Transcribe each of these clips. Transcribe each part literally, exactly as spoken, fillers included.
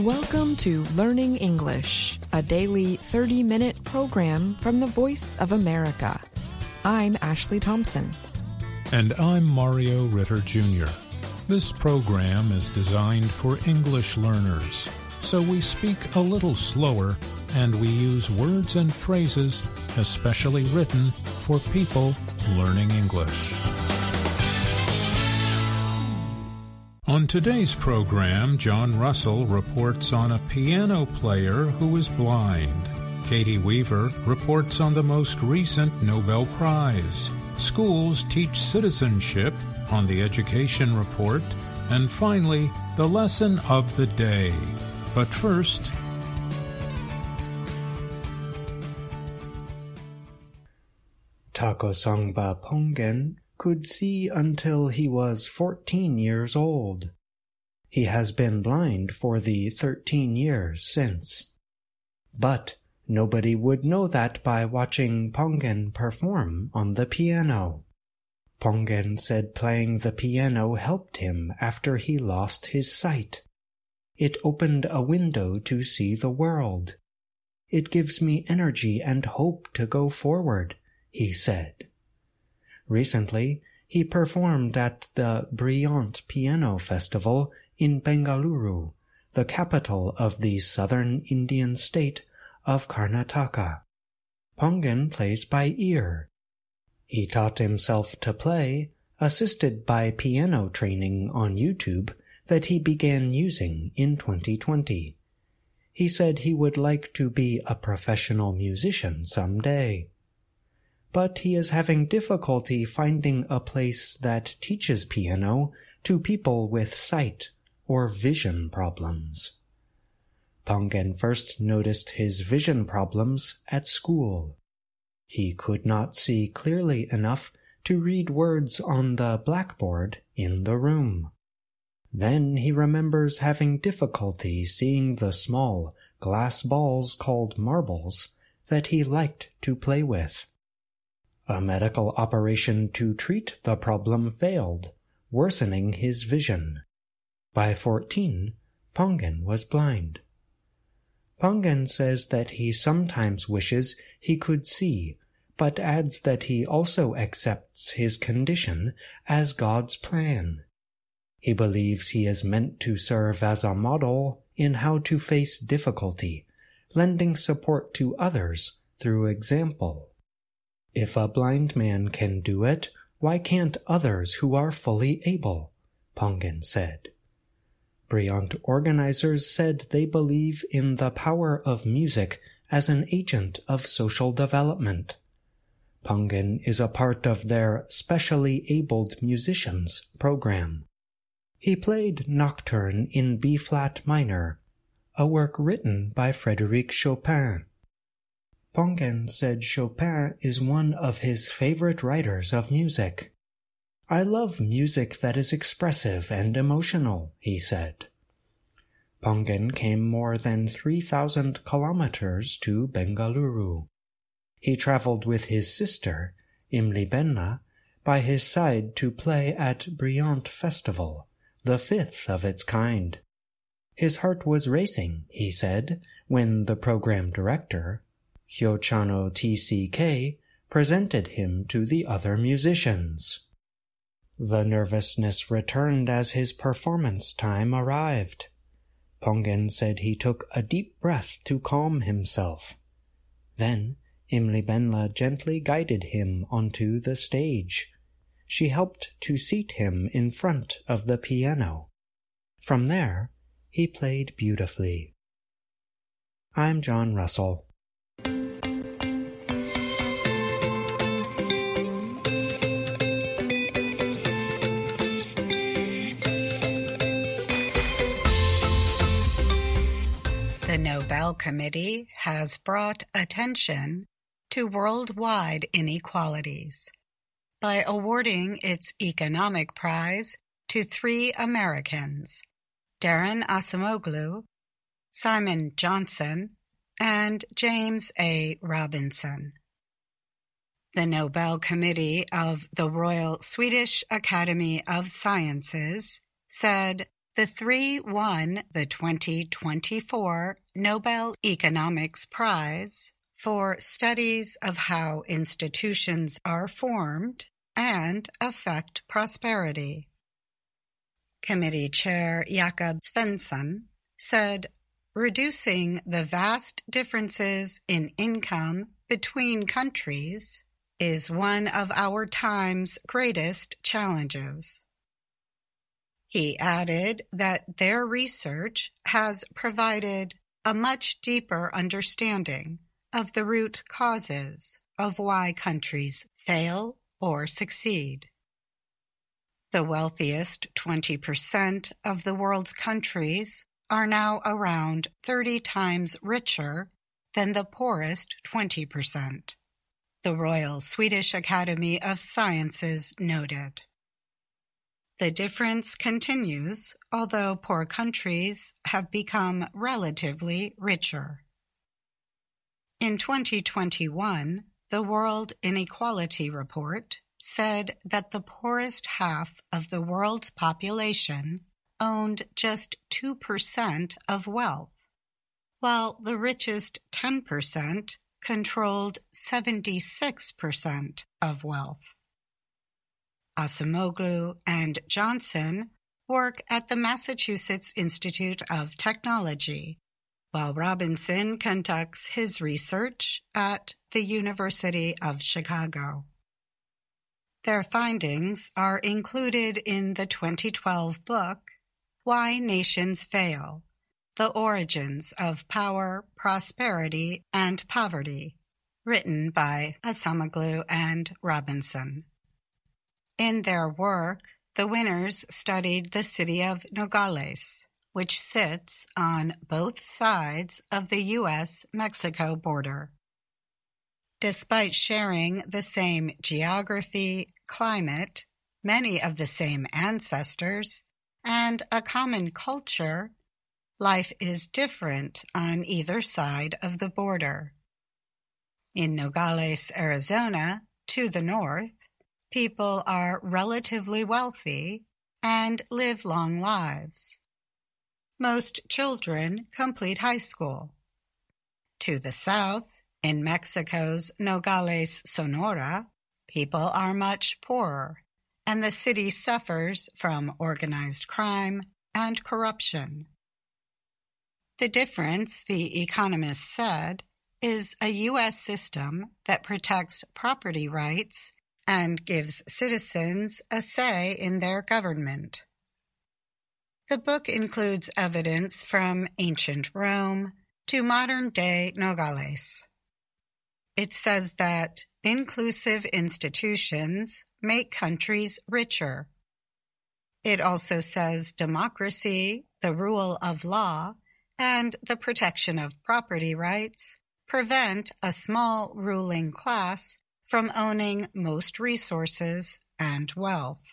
Welcome to Learning English, a daily thirty-minute program from the Voice of America. I'm Ashley Thompson. And I'm Mario Ritter Junior This program is designed for English learners, so we speak a little slower and we use words and phrases especially written for people learning English. On today's program, John Russell reports on a piano player who is blind. Katie Weaver reports on the most recent Nobel Prize. Schools teach citizenship on the Education Report. And finally, the lesson of the day. But first, Takosangpa Pongen could see until he was fourteen years old. He has been blind for the thirteen years since. But nobody would know that by watching Pongen perform on the piano. Pongen said playing the piano helped him after he lost his sight. It opened a window to see the world. It gives me energy and hope to go forward, he said. Recently, he performed at the Brilliant Piano Festival in Bengaluru, the capital of the southern Indian state of Karnataka. Pongen plays by ear. He taught himself to play, assisted by piano training on YouTube that he began using in twenty twenty. He said he would like to be a professional musician someday. But he is having difficulty finding a place that teaches piano to people with sight or vision problems. Pongen first noticed his vision problems at school. He could not see clearly enough to read words on the blackboard in the room. Then he remembers having difficulty seeing the small glass balls called marbles that he liked to play with. A medical operation to treat the problem failed, worsening his vision. By fourteen, Pongen was blind. Pongen says that he sometimes wishes he could see, but adds that he also accepts his condition as God's plan. He believes he is meant to serve as a model in how to face difficulty, lending support to others through example. If a blind man can do it, why can't others who are fully able? Pongen said. Brilliant organizers said they believe in the power of music as an agent of social development. Pongen is a part of their Specially Abled Musicians program. He played Nocturne in B-flat minor, a work written by Frédéric Chopin. Pongen said Chopin is one of his favorite writers of music. I love music that is expressive and emotional, he said. Pongen came more than three thousand kilometers to Bengaluru. He traveled with his sister, Imlibenna, by his side to play at Brilliant Festival, the fifth of its kind. His heart was racing, he said, when the program director, Hyochano T C K, presented him to the other musicians. The nervousness returned as his performance time arrived. Pongen said he took a deep breath to calm himself. Then Imlibenna gently guided him onto the stage. She helped to seat him in front of the piano. From there, he played beautifully. I'm John Russell. The Nobel Committee has brought attention to worldwide inequalities by awarding its economic prize to three Americans, Daron Acemoglu, Simon Johnson, and James A. Robinson. The Nobel Committee of the Royal Swedish Academy of Sciences said The three won the twenty twenty-four Nobel Economics Prize for studies of how institutions are formed and affect prosperity. Committee Chair Jakob Svensson said, "Reducing the vast differences in income between countries is one of our time's greatest challenges." He added that their research has provided a much deeper understanding of the root causes of why countries fail or succeed. The wealthiest twenty percent of the world's countries are now around thirty times richer than the poorest twenty percent, the Royal Swedish Academy of Sciences noted. The difference continues, although poor countries have become relatively richer. In twenty twenty-one, the World Inequality Report said that the poorest half of the world's population owned just two percent of wealth, while the richest ten percent controlled seventy-six percent of wealth. Acemoglu and Johnson work at the Massachusetts Institute of Technology, while Robinson conducts his research at the University of Chicago. Their findings are included in the twenty twelve book, Why Nations Fail: The Origins of Power, Prosperity, and Poverty, written by Acemoglu and Robinson. In their work, the winners studied the city of Nogales, which sits on both sides of the U S Mexico border. Despite sharing the same geography, climate, many of the same ancestors, and a common culture, life is different on either side of the border. In Nogales, Arizona, to the north, people are relatively wealthy and live long lives. Most children complete high school. To the south, in Mexico's Nogales, Sonora, people are much poorer, and the city suffers from organized crime and corruption. The difference, the economists said, is a U S system that protects property rights and gives citizens a say in their government. The book includes evidence from ancient Rome to modern-day Nogales. It says that inclusive institutions make countries richer. It also says democracy, the rule of law, and the protection of property rights prevent a small ruling class from owning most resources and wealth.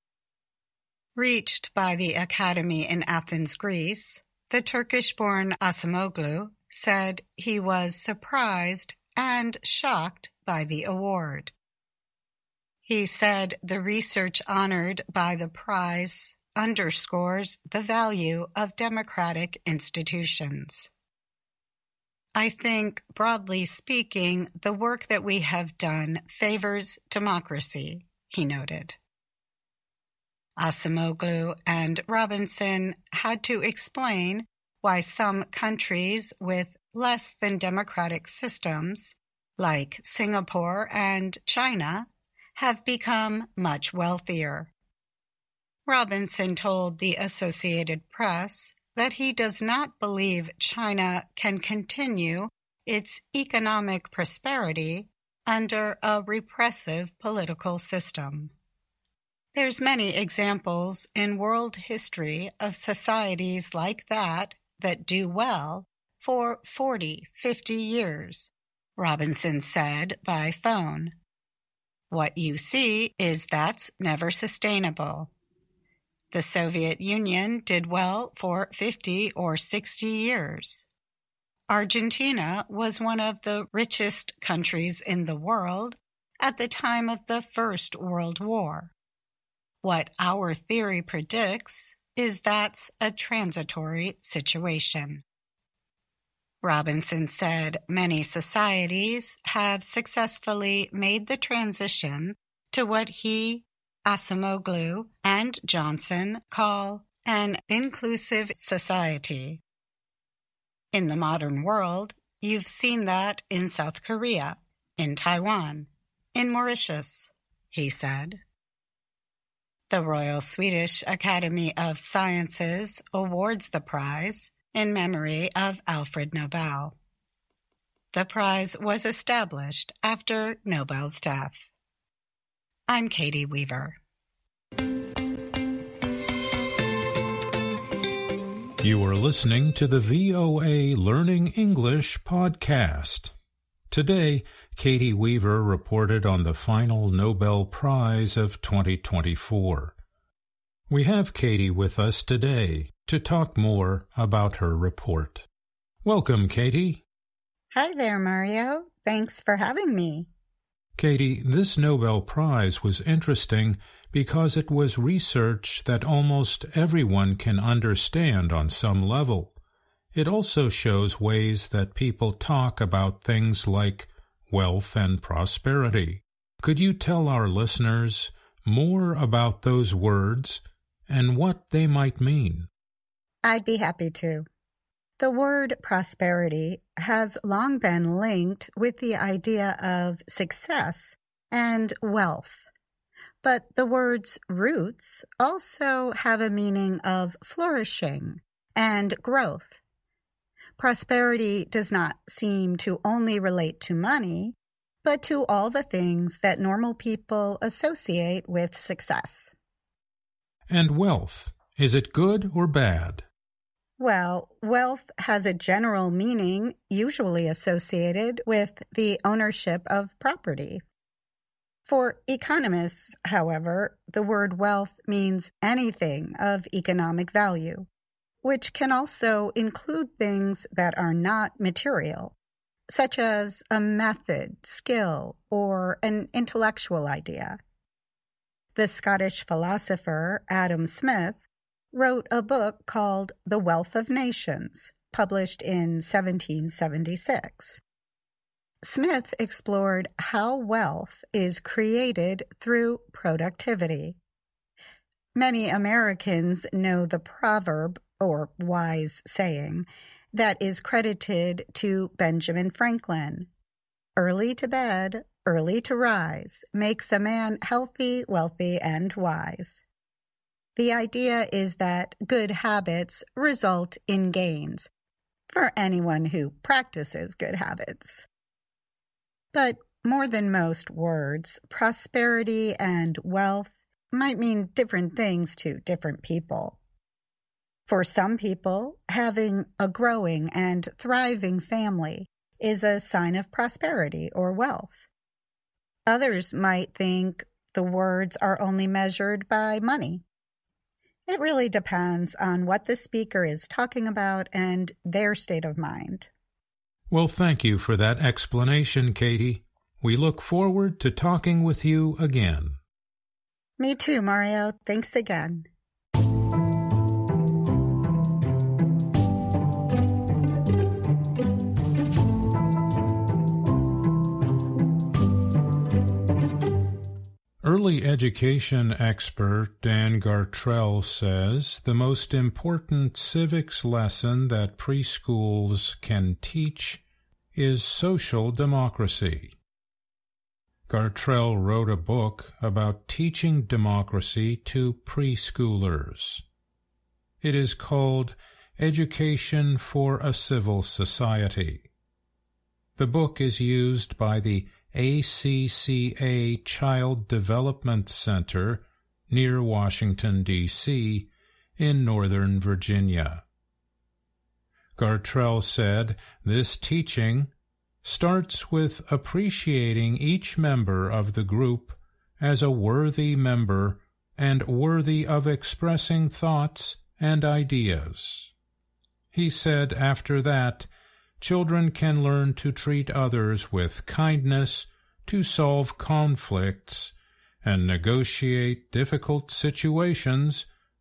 Reached by the Academy in Athens, Greece, the Turkish-born Acemoglu said he was surprised and shocked by the award. He said the research honored by the prize underscores the value of democratic institutions. I think, broadly speaking, the work that we have done favors democracy, he noted. Acemoglu and Robinson had to explain why some countries with less than democratic systems, like Singapore and China, have become much wealthier. Robinson told the Associated Press that he does not believe China can continue its economic prosperity under a repressive political system. There's many examples in world history of societies like that that do well for forty, fifty years, Robinson said by phone. What you see is that's never sustainable. The Soviet Union did well for fifty or sixty years. Argentina was one of the richest countries in the world at the time of the First World War. What our theory predicts is that's a transitory situation. Robinson said many societies have successfully made the transition to what he, Acemoglu, and Johnson call an inclusive society. In the modern world, you've seen that in South Korea, in Taiwan, in Mauritius, he said. The Royal Swedish Academy of Sciences awards the prize in memory of Alfred Nobel. The prize was established after Nobel's death. I'm Katie Weaver. You are listening to the V O A Learning English podcast. Today, Katie Weaver reported on the final Nobel Prize of twenty twenty-four. We have Katie with us today to talk more about her report. Welcome, Katie. Hi there, Mario. Thanks for having me. Katie, this Nobel Prize was interesting because it was research that almost everyone can understand on some level. It also shows ways that people talk about things like wealth and prosperity. Could you tell our listeners more about those words and what they might mean? I'd be happy to. The word prosperity has long been linked with the idea of success and wealth. But the word's roots also have a meaning of flourishing and growth. Prosperity does not seem to only relate to money, but to all the things that normal people associate with success. And wealth, is it good or bad? Well, wealth has a general meaning usually associated with the ownership of property. For economists, however, the word wealth means anything of economic value, which can also include things that are not material, such as a method, skill, or an intellectual idea. The Scottish philosopher Adam Smith wrote a book called The Wealth of Nations, published in seventeen seventy-six. Smith explored how wealth is created through productivity. Many Americans know the proverb, or wise saying, that is credited to Benjamin Franklin. Early to bed, early to rise, makes a man healthy, wealthy, and wise. The idea is that good habits result in gains for anyone who practices good habits. But more than most words, prosperity and wealth might mean different things to different people. For some people, having a growing and thriving family is a sign of prosperity or wealth. Others might think the words are only measured by money. It really depends on what the speaker is talking about and their state of mind. Well, thank you for that explanation, Katie. We look forward to talking with you again. Me too, Mario. Thanks again. Early education expert Dan Gartrell says the most important civics lesson that preschools can teach is social democracy. Gartrell wrote a book about teaching democracy to preschoolers. It is called Education for a Civil Society. The book is used by the A C C A Child Development Center near Washington, D C, in Northern Virginia. Gartrell said this teaching starts with appreciating each member of the group as a worthy member and worthy of expressing thoughts and ideas. He said after that, children can learn to treat others with kindness, to solve conflicts, and negotiate difficult situations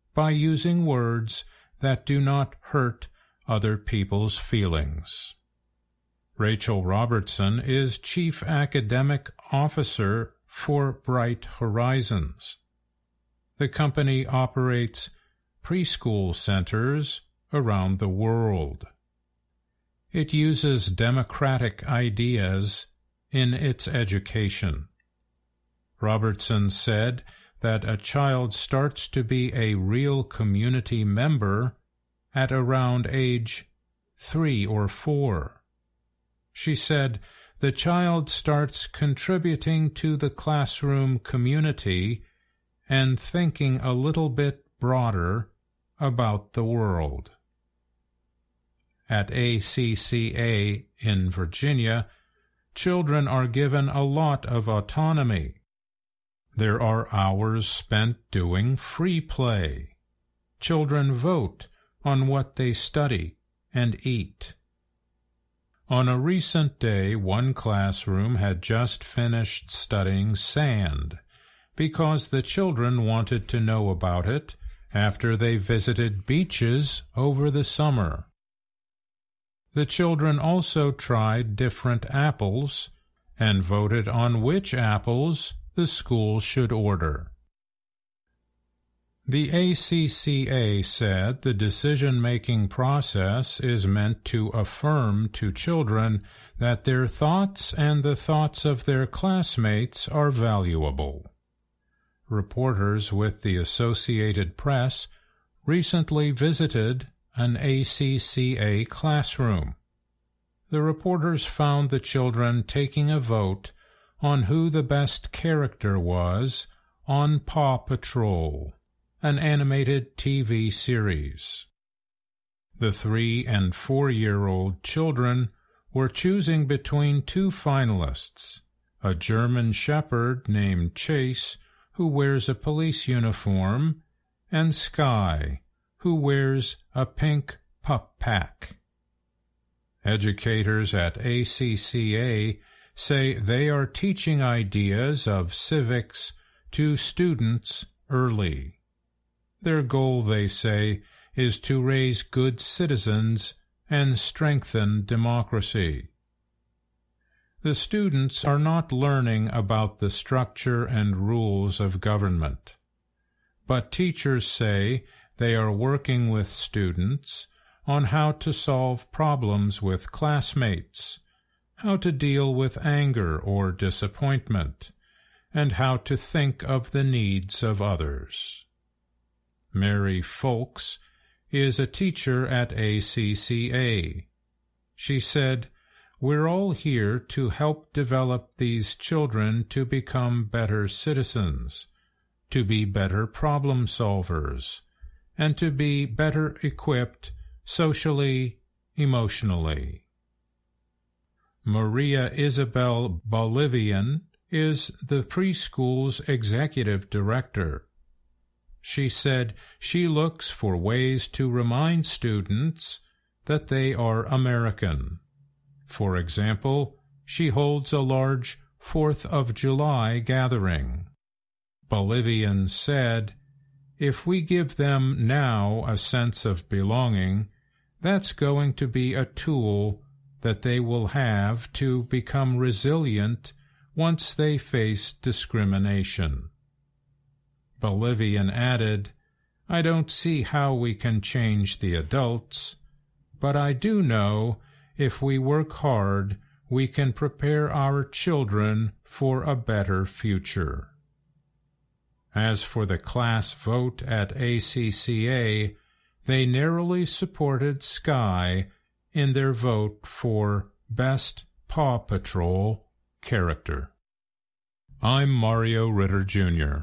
by using words that do not hurt other people's feelings. Rachel Robertson is Chief Academic Officer for Bright Horizons. The company operates preschool centers around the world. It uses democratic ideas in its education. Robertson said that a child starts to be a real community member at around age three or four. She said the child starts contributing to the classroom community and thinking a little bit broader about the world. At A C C A in Virginia, children are given a lot of autonomy. There are hours spent doing free play. Children vote on what they study and eat. On a recent day, one classroom had just finished studying sand because the children wanted to know about it after they visited beaches over the summer. The children also tried different apples and voted on which apples the school should order. The A C C A said the decision-making process is meant to affirm to children that their thoughts and the thoughts of their classmates are valuable. Reporters with the Associated Press recently visited an A C C A classroom. The reporters found the children taking a vote on who the best character was on Paw Patrol, an animated T V series. The three- and four-year-old children were choosing between two finalists, a German Shepherd named Chase, who wears a police uniform, and Sky, who wears a pink pup pack. Educators at A C C A say they are teaching ideas of civics to students early. Their goal, they say, is to raise good citizens and strengthen democracy. The students are not learning about the structure and rules of government, but teachers say they are working with students on how to solve problems with classmates, how to deal with anger or disappointment, and how to think of the needs of others. Mary Folks is a teacher at A C C A. She said, "We're all here to help develop these children to become better citizens, to be better problem solvers, and to be better equipped socially, emotionally." Maria Isabel Bolivian is the preschool's executive director. She said she looks for ways to remind students that they are American. For example, she holds a large Fourth of July gathering. Bolivian said, "If we give them now a sense of belonging, that's going to be a tool that they will have to become resilient once they face discrimination." Bolivian added, "I don't see how we can change the adults, but I do know if we work hard, we can prepare our children for a better future." As for the class vote at A C C A, they narrowly supported Sky in their vote for Best Paw Patrol Character. I'm Mario Ritter, Junior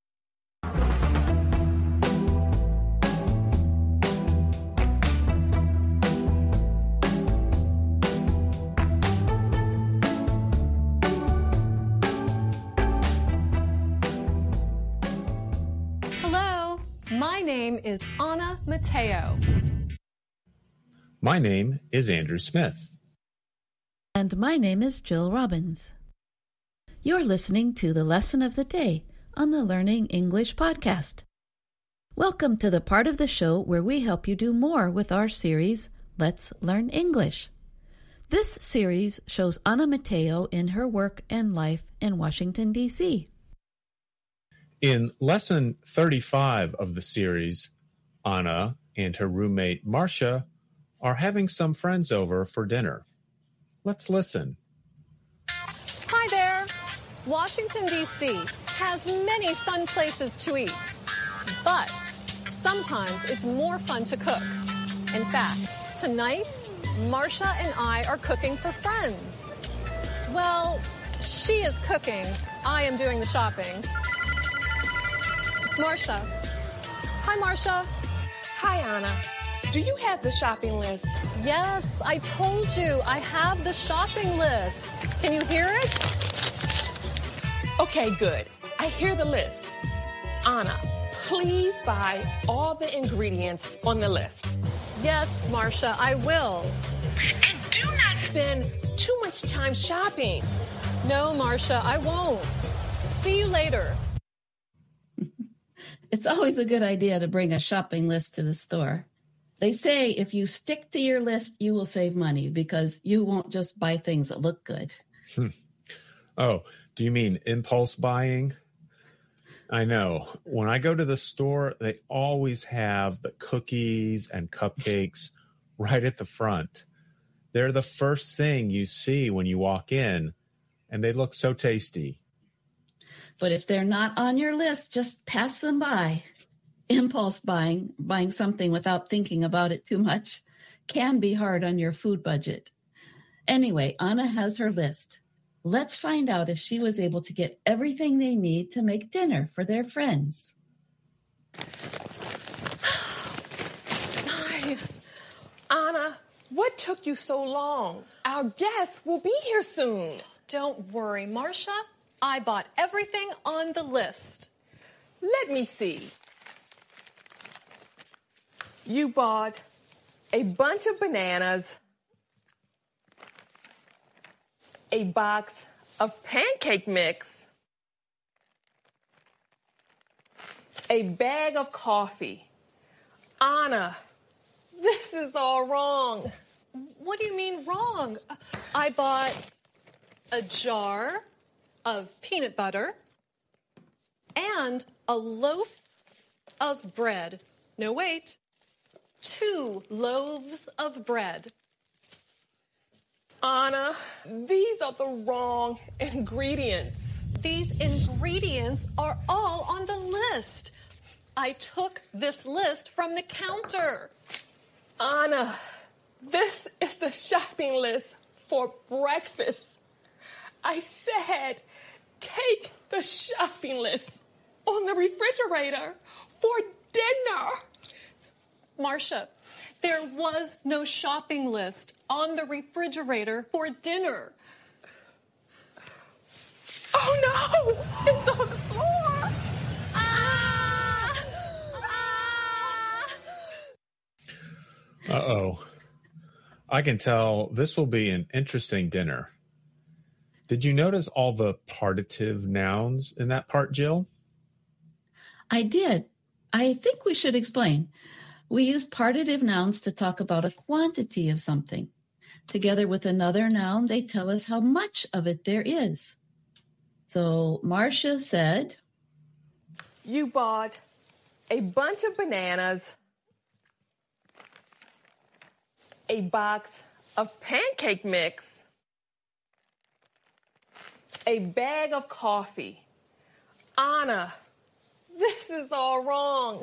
Hello, my name is Anna Mateo. My name is Andrew Smith. And my name is Jill Robbins. You're listening to the Lesson of the Day on the Learning English podcast. Welcome to the part of the show where we help you do more with our series, Let's Learn English. This series shows Ana Mateo in her work and life in Washington, D C In lesson thirty-five of the series, Ana and her roommate Marcia are having some friends over for dinner. Let's listen. Hi there. Washington, D C has many fun places to eat, but sometimes it's more fun to cook. In fact, tonight, Marcia and I are cooking for friends. Well, she is cooking. I am doing the shopping. It's Marcia. Hi, Marcia. Hi, Ana. Do you have the shopping list? Yes, I told you. I have the shopping list. Can you hear it? Okay, good. I hear the list. Ana, please buy all the ingredients on the list. Yes, Marcia, I will. And do not spend too much time shopping. No, Marcia, I won't. See you later. It's always a good idea to bring a shopping list to the store. They say if you stick to your list, you will save money because you won't just buy things that look good. Hmm. Oh, do you mean impulse buying? I know. When I go to the store, they always have the cookies and cupcakes right at the front. They're the first thing you see when you walk in, and they look so tasty. But if they're not on your list, just pass them by. Impulse buying, buying something without thinking about it too much, can be hard on your food budget. Anyway, Ana has her list. Let's find out if she was able to get everything they need to make dinner for their friends. Hi. Ana, what took you so long? Our guests will be here soon. Don't worry, Marcia. I bought everything on the list. Let me see. You bought a bunch of bananas, a box of pancake mix, a bag of coffee. Ana, this is all wrong. What do you mean wrong? I bought a jar of peanut butter and a loaf of bread. No, wait. Two loaves of bread. Ana, these are the wrong ingredients. These ingredients are all on the list. I took this list from the counter. Ana, this is the shopping list for breakfast. I said, take the shopping list on the refrigerator for dinner. Marcia, there was no shopping list on the refrigerator for dinner. Oh no! It's on the floor! Ah! Ah! Uh-oh. I can tell this will be an interesting dinner. Did you notice all the partitive nouns in that part, Jill? I did. I think we should explain. We use partitive nouns to talk about a quantity of something. Together with another noun, they tell us how much of it there is. So Marcia said, You bought a bunch of bananas, a box of pancake mix, a bag of coffee. Ana, this is all wrong.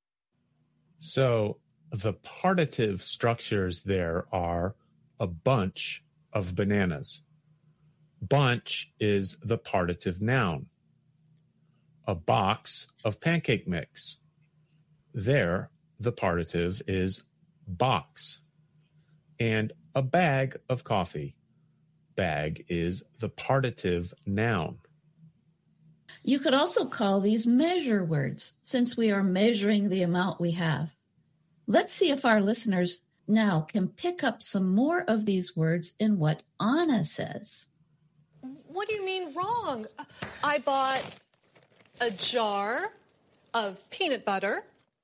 So the partitive structures there are a bunch of bananas. Bunch is the partitive noun. A box of pancake mix. There, the partitive is box. And a bag of coffee. Bag is the partitive noun. you could also call these measure words, since we are measuring the amount we have. Let's see if our listeners now can pick up some more of these words in what Ana says. What do you mean wrong? I bought a jar of peanut butter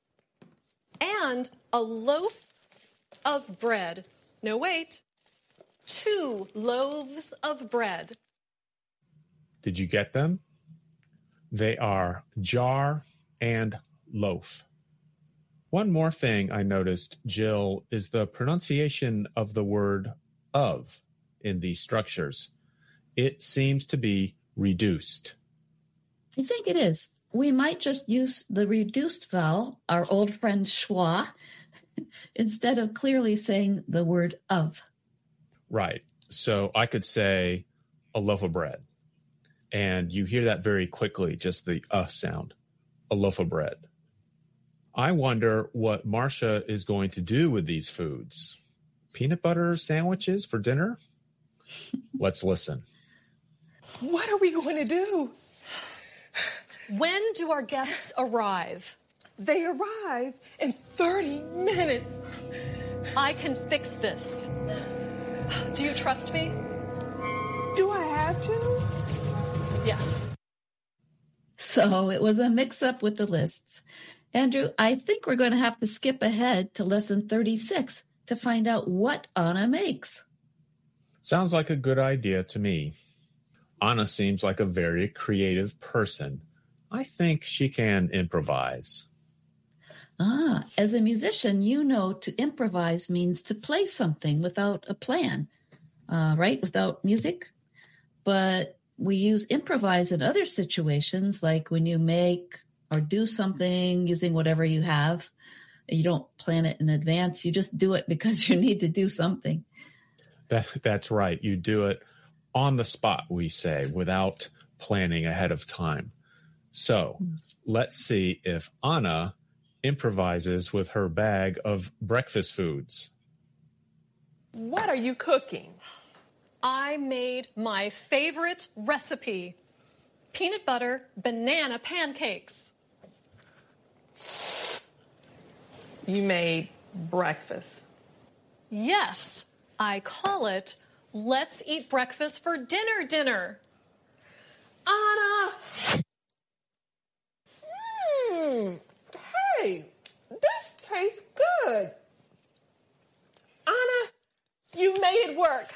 and a loaf of bread. No, wait. Two loaves of bread. Did you get them? They are jar and loaf. One more thing I noticed, Jill, is the pronunciation of the word of in these structures. It seems to be reduced. I think it is. We might just use the reduced vowel, our old friend schwa, instead of clearly saying the word of. Right. So I could say a loaf of bread. And you hear that very quickly, just the uh sound, a loaf of bread. I wonder what Marcia is going to do with these foods. Peanut butter sandwiches for dinner? Let's listen. What are we going to do? When do our guests arrive? They arrive in thirty minutes. I can fix this. Do you trust me? Do I have to? Yes. So it was a mix-up with the lists. Andrew, I think we're going to have to skip ahead to lesson thirty-six to find out what Anna makes. Sounds like a good idea to me. Anna seems like a very creative person. I think she can improvise. Ah, as a musician, you know to improvise means to play something without a plan, uh, right? Without music. But we use improvise in other situations, like when you make or do something using whatever you have. You don't plan it in advance. You just do it because you need to do something. That, that's right. You do it on the spot, we say, without planning ahead of time. So let's see if Anna improvises with her bag of breakfast foods. What are you cooking? I made my favorite recipe, peanut butter banana pancakes. You made breakfast. Yes, I call it let's eat breakfast for dinner dinner. Anna! Hmm. Hey, this tastes good. Anna, you made it work.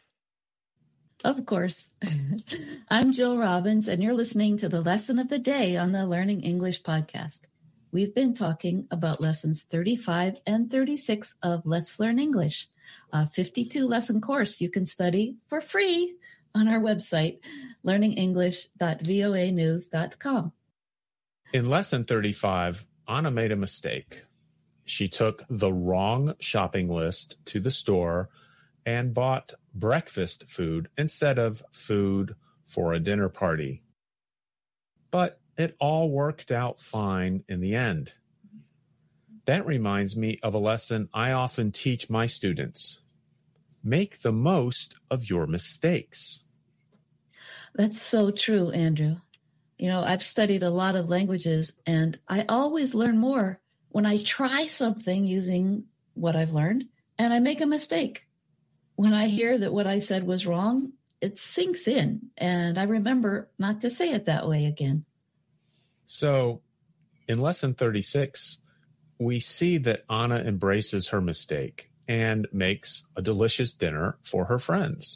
Of course. I'm Jill Robbins, and you're listening to the Lesson of the Day on the Learning English podcast. We've been talking about lessons thirty-five and thirty-six of Let's Learn English, a fifty-two lesson course you can study for free on our website, learning english dot voa news dot com. In lesson thirty-five, Anna made a mistake. She took the wrong shopping list to the store and bought breakfast food instead of food for a dinner party. But it all worked out fine in the end. That reminds me of a lesson I often teach my students. Make the most of your mistakes. That's so true, Andrew. You know, I've studied a lot of languages, and I always learn more when I try something using what I've learned and I make a mistake. When I hear that what I said was wrong, it sinks in, and I remember not to say it that way again. So, in lesson thirty-six, we see that Anna embraces her mistake and makes a delicious dinner for her friends.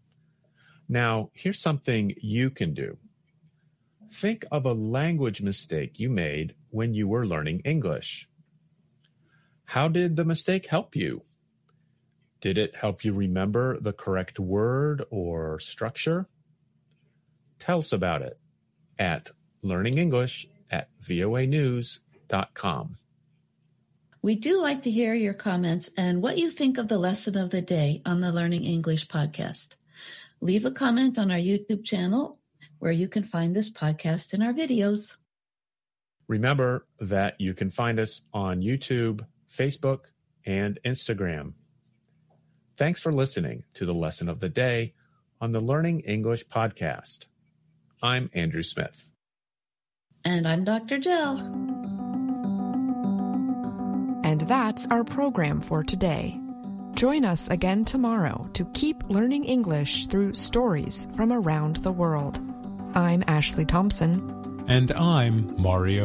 Now, here's something you can do. Think of a language mistake you made when you were learning English. How did the mistake help you? Did it help you remember the correct word or structure? Tell us about it at learning english at voa news dot com. We do like to hear your comments and what you think of the lesson of the day on the Learning English podcast. Leave a comment on our YouTube channel where you can find this podcast and our videos. Remember that you can find us on YouTube, Facebook, and Instagram. Thanks for listening to the Lesson of the Day on the Learning English podcast. I'm Andrew Smith. And I'm Doctor Jill. And that's our program for today. Join us again tomorrow to keep learning English through stories from around the world. I'm Ashley Thompson. And I'm Mario